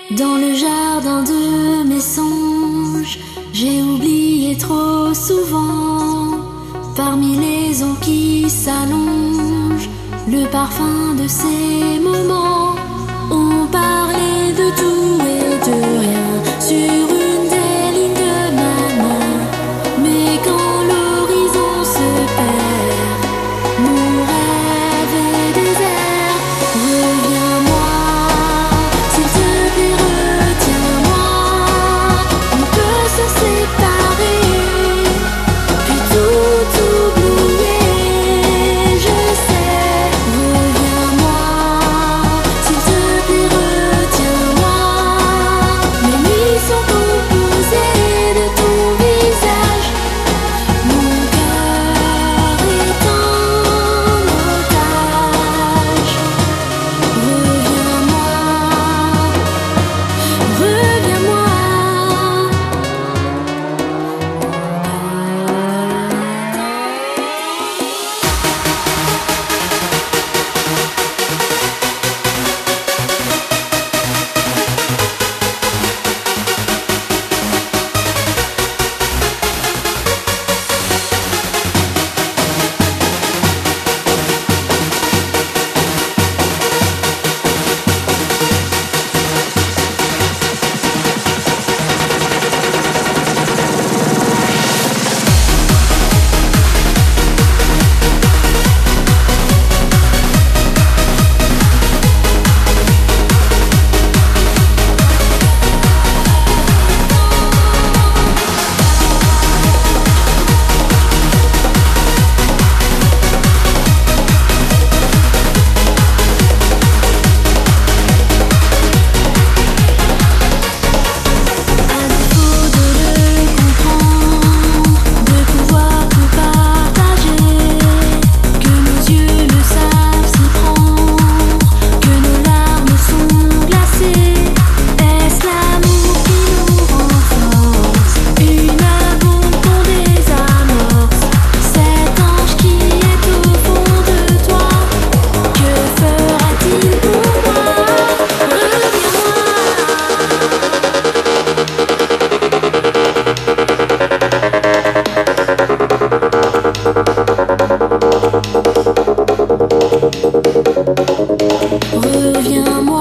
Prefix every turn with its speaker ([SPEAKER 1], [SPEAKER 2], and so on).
[SPEAKER 1] Dans le jardin de mes songes, j'ai oublié trop souvent, parmi les eaux qui s'allongent, le parfum de ces moments. On parlait de tout et de rien sur une des lignes de ma main. Mais quand l'horizon se perd, mon rêve est désert. Reviens-moi, s'il te plaît, retiens-moi. On peut se séparer, puis tout oublier, je sais. Reviens-moi, s'il te plaît, retiens-moi. Mes nuits sont composées de ton visage. Mon cœur est en otage. Reviens-moi, reviens-moi. Reviens-moi.